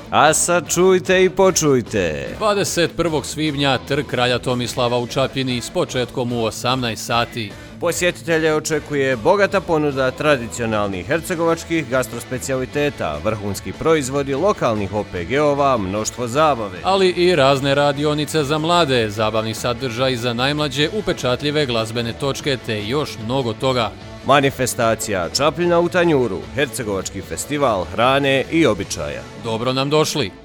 A sad čujte i počujte. 21. svibnja Trg kralja Tomislava u Čapljini s početkom u 18 sati. Posjetitelje očekuje bogata ponuda tradicionalnih hercegovačkih gastrospecialiteta, vrhunski proizvodi lokalnih OPG-ova, mnoštvo zabave. Ali i razne radionice za mlade, zabavni sadržaj za najmlađe, upečatljive glazbene točke te još mnogo toga. Manifestacija Čapljina u tanjuru, hercegovački festival hrane i običaja. Dobro nam došli!